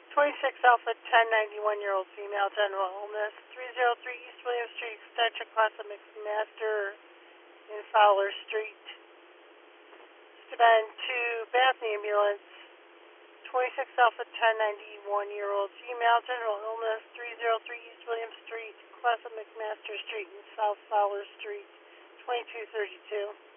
26 Alpha 1091-year-old female, general illness, 303 East William Street, extension class of McMaster in Fowler Street. Suburban to Bath Ambulance, 26 Alpha 1091-year-old female, general illness, 303 East William Street, class of McMaster Street in South Fowler Street, 2232.